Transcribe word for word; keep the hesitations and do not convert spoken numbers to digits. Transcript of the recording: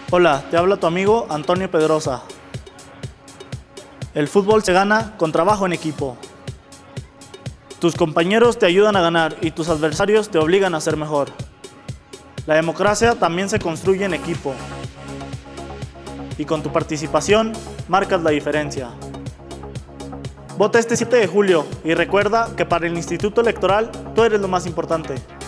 Hola, te habla tu amigo Antonio Pedrosa. El fútbol se gana con trabajo en equipo. Tus compañeros te ayudan a ganar y tus adversarios te obligan a ser mejor. La democracia también se construye en equipo. Y con tu participación marcas la diferencia. Vota este siete de julio y recuerda que para el Instituto Electoral tú eres lo más importante.